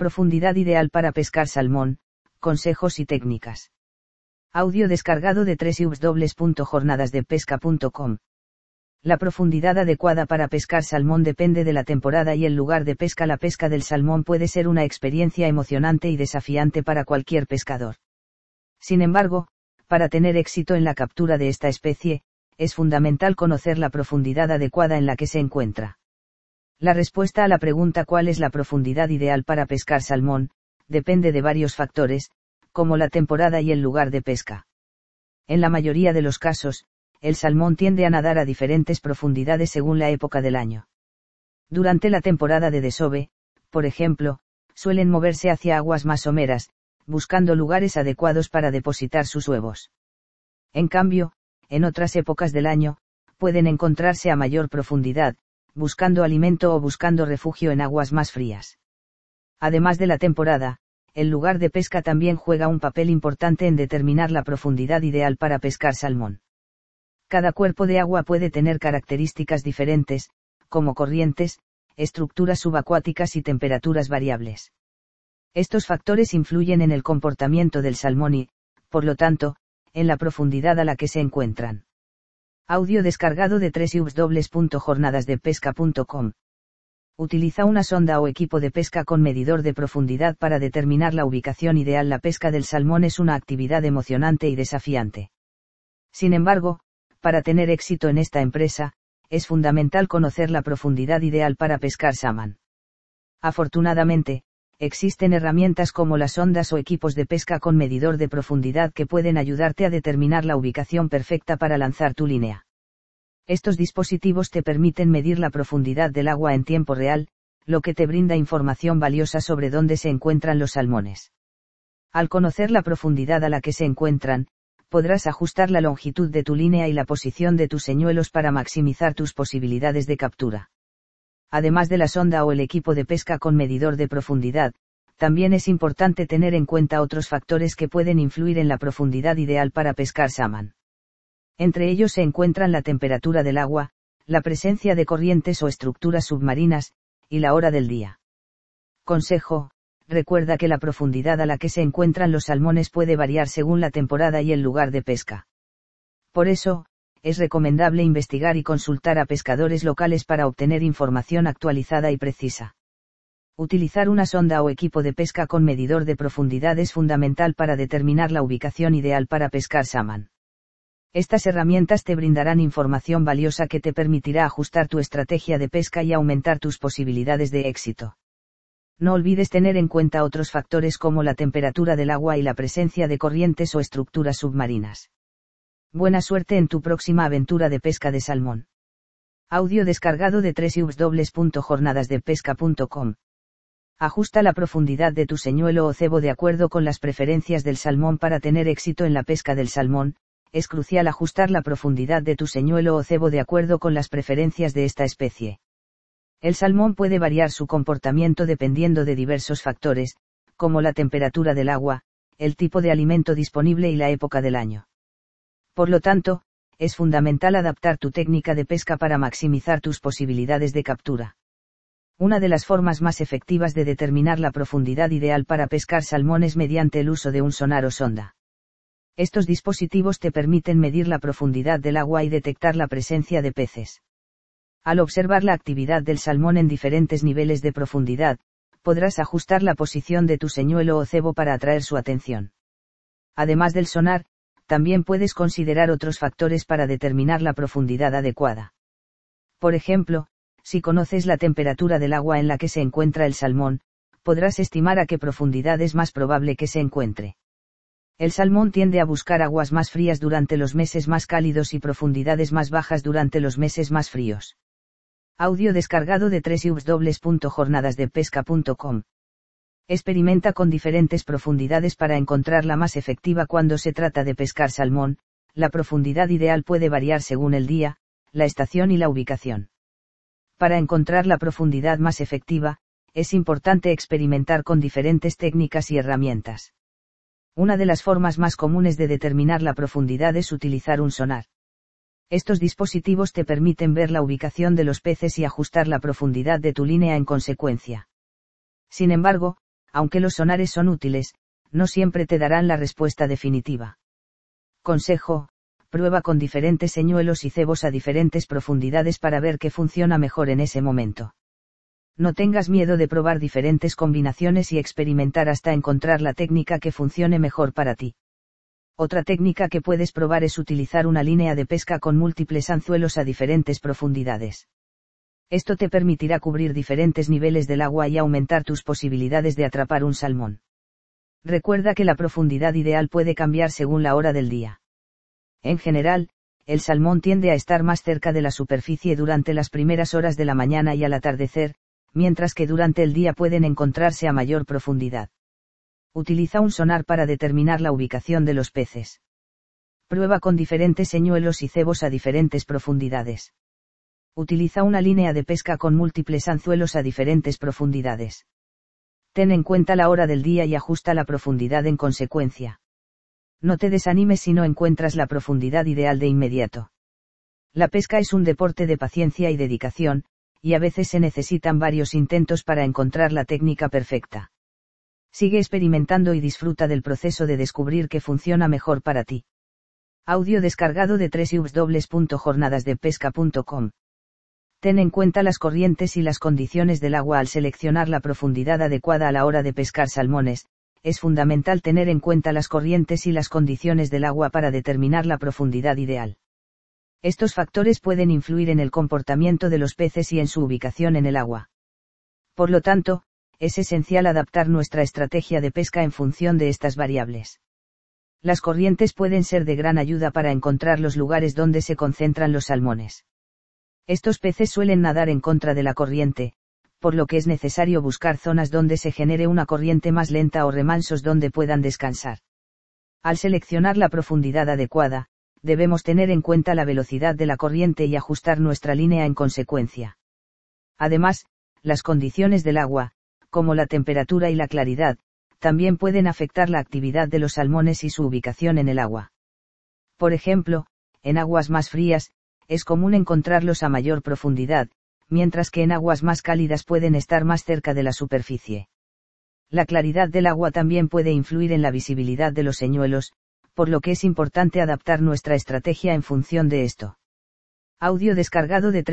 Profundidad ideal para pescar salmón, consejos y técnicas. Audio descargado de www.jornadasdepesca.com. La profundidad adecuada para pescar salmón depende de la temporada y el lugar de pesca. La pesca del salmón puede ser una experiencia emocionante y desafiante para cualquier pescador. Sin embargo, para tener éxito en la captura de esta especie, es fundamental conocer la profundidad adecuada en la que se encuentra. La respuesta a la pregunta ¿cuál es la profundidad ideal para pescar salmón? Depende de varios factores, como la temporada y el lugar de pesca. En la mayoría de los casos, el salmón tiende a nadar a diferentes profundidades según la época del año. Durante la temporada de desove, por ejemplo, suelen moverse hacia aguas más someras, buscando lugares adecuados para depositar sus huevos. En cambio, en otras épocas del año, pueden encontrarse a mayor profundidad, buscando alimento o buscando refugio en aguas más frías. Además de la temporada, el lugar de pesca también juega un papel importante en determinar la profundidad ideal para pescar salmón. Cada cuerpo de agua puede tener características diferentes, como corrientes, estructuras subacuáticas y temperaturas variables. Estos factores influyen en el comportamiento del salmón y, por lo tanto, en la profundidad a la que se encuentran. Audio descargado de www.jornadasdepesca.com. Utiliza una sonda o equipo de pesca con medidor de profundidad para determinar la ubicación ideal. La pesca del salmón es una actividad emocionante y desafiante. Sin embargo, para tener éxito en esta empresa, es fundamental conocer la profundidad ideal para pescar salmón. Afortunadamente, existen herramientas como las sondas o equipos de pesca con medidor de profundidad que pueden ayudarte a determinar la ubicación perfecta para lanzar tu línea. Estos dispositivos te permiten medir la profundidad del agua en tiempo real, lo que te brinda información valiosa sobre dónde se encuentran los salmones. Al conocer la profundidad a la que se encuentran, podrás ajustar la longitud de tu línea y la posición de tus señuelos para maximizar tus posibilidades de captura. Además de la sonda o el equipo de pesca con medidor de profundidad, también es importante tener en cuenta otros factores que pueden influir en la profundidad ideal para pescar salmón. Entre ellos se encuentran la temperatura del agua, la presencia de corrientes o estructuras submarinas, y la hora del día. Consejo: recuerda que la profundidad a la que se encuentran los salmones puede variar según la temporada y el lugar de pesca. Por eso, es recomendable investigar y consultar a pescadores locales para obtener información actualizada y precisa. Utilizar una sonda o equipo de pesca con medidor de profundidad es fundamental para determinar la ubicación ideal para pescar salmón. Estas herramientas te brindarán información valiosa que te permitirá ajustar tu estrategia de pesca y aumentar tus posibilidades de éxito. No olvides tener en cuenta otros factores como la temperatura del agua y la presencia de corrientes o estructuras submarinas. Buena suerte en tu próxima aventura de pesca de salmón. Audio descargado de www.jornadasdepesca.com. Ajusta la profundidad de tu señuelo o cebo de acuerdo con las preferencias del salmón. Para tener éxito en la pesca del salmón, es crucial ajustar la profundidad de tu señuelo o cebo de acuerdo con las preferencias de esta especie. El salmón puede variar su comportamiento dependiendo de diversos factores, como la temperatura del agua, el tipo de alimento disponible y la época del año. Por lo tanto, es fundamental adaptar tu técnica de pesca para maximizar tus posibilidades de captura. Una de las formas más efectivas de determinar la profundidad ideal para pescar salmón es mediante el uso de un sonar o sonda. Estos dispositivos te permiten medir la profundidad del agua y detectar la presencia de peces. Al observar la actividad del salmón en diferentes niveles de profundidad, podrás ajustar la posición de tu señuelo o cebo para atraer su atención. Además del sonar, también puedes considerar otros factores para determinar la profundidad adecuada. Por ejemplo, si conoces la temperatura del agua en la que se encuentra el salmón, podrás estimar a qué profundidad es más probable que se encuentre. El salmón tiende a buscar aguas más frías durante los meses más cálidos y profundidades más bajas durante los meses más fríos. Audio descargado de www.jornadasdepesca.com. Experimenta con diferentes profundidades para encontrar la más efectiva cuando se trata de pescar salmón. La profundidad ideal puede variar según el día, la estación y la ubicación. Para encontrar la profundidad más efectiva, es importante experimentar con diferentes técnicas y herramientas. Una de las formas más comunes de determinar la profundidad es utilizar un sonar. Estos dispositivos te permiten ver la ubicación de los peces y ajustar la profundidad de tu línea en consecuencia. Sin embargo, Aunque los sonares son útiles, no siempre te darán la respuesta definitiva. Consejo: prueba con diferentes señuelos y cebos a diferentes profundidades para ver qué funciona mejor en ese momento. No tengas miedo de probar diferentes combinaciones y experimentar hasta encontrar la técnica que funcione mejor para ti. Otra técnica que puedes probar es utilizar una línea de pesca con múltiples anzuelos a diferentes profundidades. Esto te permitirá cubrir diferentes niveles del agua y aumentar tus posibilidades de atrapar un salmón. Recuerda que la profundidad ideal puede cambiar según la hora del día. En general, el salmón tiende a estar más cerca de la superficie durante las primeras horas de la mañana y al atardecer, mientras que durante el día pueden encontrarse a mayor profundidad. Utiliza un sonar para determinar la ubicación de los peces. Prueba con diferentes señuelos y cebos a diferentes profundidades. Utiliza una línea de pesca con múltiples anzuelos a diferentes profundidades. Ten en cuenta la hora del día y ajusta la profundidad en consecuencia. No te desanimes si no encuentras la profundidad ideal de inmediato. La pesca es un deporte de paciencia y dedicación, y a veces se necesitan varios intentos para encontrar la técnica perfecta. Sigue experimentando y disfruta del proceso de descubrir qué funciona mejor para ti. Audio descargado de www.jornadasdepesca.com. Ten en cuenta las corrientes y las condiciones del agua al seleccionar la profundidad adecuada a la hora de pescar salmones. Es fundamental tener en cuenta las corrientes y las condiciones del agua para determinar la profundidad ideal. Estos factores pueden influir en el comportamiento de los peces y en su ubicación en el agua. Por lo tanto, es esencial adaptar nuestra estrategia de pesca en función de estas variables. Las corrientes pueden ser de gran ayuda para encontrar los lugares donde se concentran los salmones. Estos peces suelen nadar en contra de la corriente, por lo que es necesario buscar zonas donde se genere una corriente más lenta o remansos donde puedan descansar. Al seleccionar la profundidad adecuada, debemos tener en cuenta la velocidad de la corriente y ajustar nuestra línea en consecuencia. Además, las condiciones del agua, como la temperatura y la claridad, también pueden afectar la actividad de los salmones y su ubicación en el agua. Por ejemplo, en aguas más frías, es común encontrarlos a mayor profundidad, mientras que en aguas más cálidas pueden estar más cerca de la superficie. La claridad del agua también puede influir en la visibilidad de los señuelos, por lo que es importante adaptar nuestra estrategia en función de esto. Audio descargado de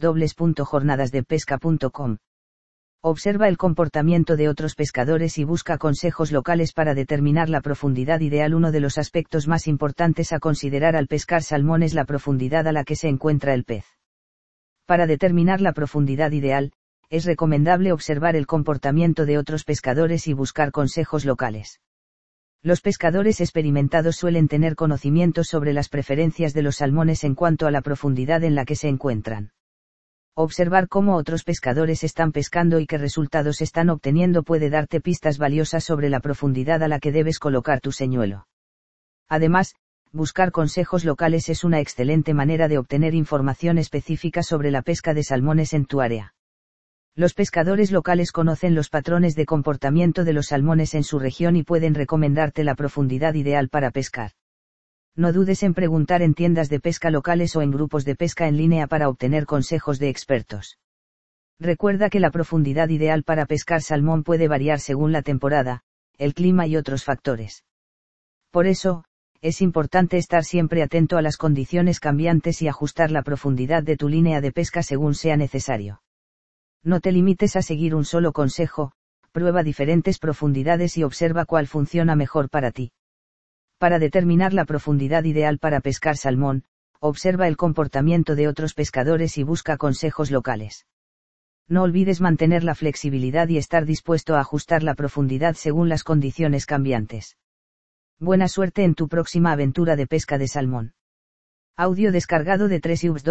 www.jornadasdepesca.com. Observa el comportamiento de otros pescadores y busca consejos locales para determinar la profundidad ideal. Uno de los aspectos más importantes a considerar al pescar salmón es la profundidad a la que se encuentra el pez. Para determinar la profundidad ideal, es recomendable observar el comportamiento de otros pescadores y buscar consejos locales. Los pescadores experimentados suelen tener conocimientos sobre las preferencias de los salmones en cuanto a la profundidad en la que se encuentran. Observar cómo otros pescadores están pescando y qué resultados están obteniendo puede darte pistas valiosas sobre la profundidad a la que debes colocar tu señuelo. Además, buscar consejos locales es una excelente manera de obtener información específica sobre la pesca de salmones en tu área. Los pescadores locales conocen los patrones de comportamiento de los salmones en su región y pueden recomendarte la profundidad ideal para pescar. No dudes en preguntar en tiendas de pesca locales o en grupos de pesca en línea para obtener consejos de expertos. Recuerda que la profundidad ideal para pescar salmón puede variar según la temporada, el clima y otros factores. Por eso, es importante estar siempre atento a las condiciones cambiantes y ajustar la profundidad de tu línea de pesca según sea necesario. No te limites a seguir un solo consejo, prueba diferentes profundidades y observa cuál funciona mejor para ti. Para determinar la profundidad ideal para pescar salmón, observa el comportamiento de otros pescadores y busca consejos locales. No olvides mantener la flexibilidad y estar dispuesto a ajustar la profundidad según las condiciones cambiantes. Buena suerte en tu próxima aventura de pesca de salmón. Audio descargado de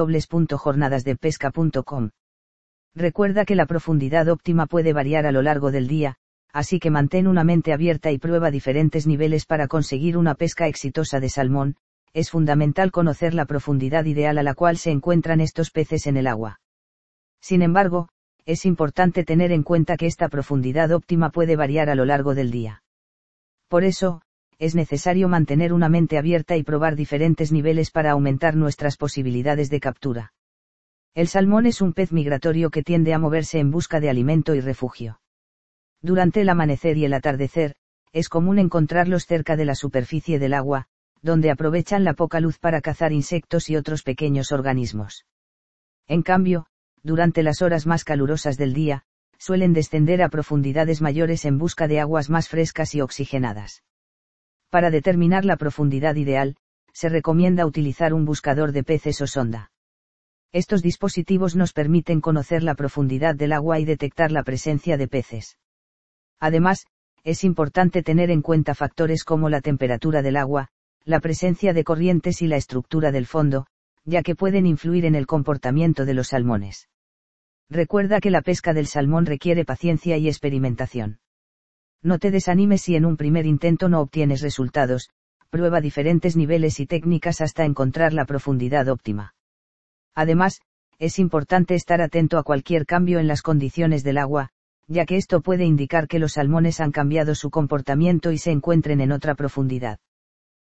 www.jornadasdepesca.com. Recuerda que la profundidad óptima puede variar a lo largo del día, así que mantén una mente abierta y prueba diferentes niveles para conseguir una pesca exitosa de salmón. Es fundamental conocer la profundidad ideal a la cual se encuentran estos peces en el agua. Sin embargo, es importante tener en cuenta que esta profundidad óptima puede variar a lo largo del día. Por eso, es necesario mantener una mente abierta y probar diferentes niveles para aumentar nuestras posibilidades de captura. El salmón es un pez migratorio que tiende a moverse en busca de alimento y refugio. Durante el amanecer y el atardecer, es común encontrarlos cerca de la superficie del agua, donde aprovechan la poca luz para cazar insectos y otros pequeños organismos. En cambio, durante las horas más calurosas del día, suelen descender a profundidades mayores en busca de aguas más frescas y oxigenadas. Para determinar la profundidad ideal, se recomienda utilizar un buscador de peces o sonda. Estos dispositivos nos permiten conocer la profundidad del agua y detectar la presencia de peces. Además, es importante tener en cuenta factores como la temperatura del agua, la presencia de corrientes y la estructura del fondo, ya que pueden influir en el comportamiento de los salmones. Recuerda que la pesca del salmón requiere paciencia y experimentación. No te desanimes si en un primer intento no obtienes resultados, prueba diferentes niveles y técnicas hasta encontrar la profundidad óptima. Además, es importante estar atento a cualquier cambio en las condiciones del agua, ya que esto puede indicar que los salmones han cambiado su comportamiento y se encuentren en otra profundidad.